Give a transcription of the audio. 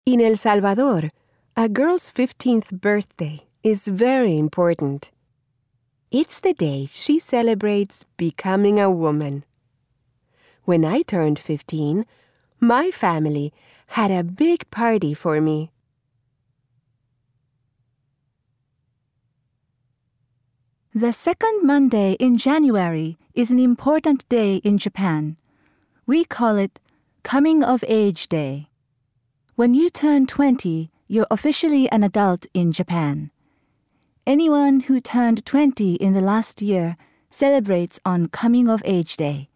In El Salvador, a girl's 15th birthday is very important. It's the day she celebrates becoming a woman. When I turned 15, my family had a big party for me. The second Monday in January is an important day in Japan. We call it Coming of Age Day. When you turn 20, you're officially an adult in Japan. Anyone who turned 20 in the last year celebrates on Coming of Age Day.